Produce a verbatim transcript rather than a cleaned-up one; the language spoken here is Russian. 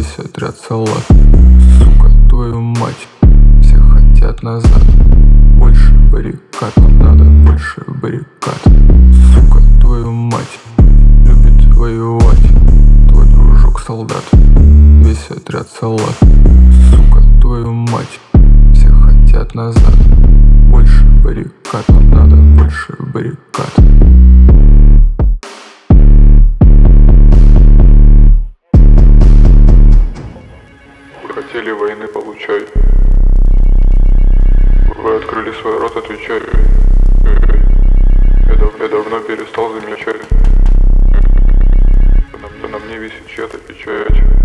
Весь отряд салат. Сука, твою мать, все хотят назад. Больше баррикад, нам надо больше баррикад. Сука, твою мать, любит воевать твой дружок солдат. Весь отряд салат. Сука, твою мать, все хотят назад. Больше баррикад, нам надо больше баррикад. Хотели войны, получай. Вы открыли свой рот, отвечаю. Я, дав я давно перестал замечать. На, на мне висит чья-то печать.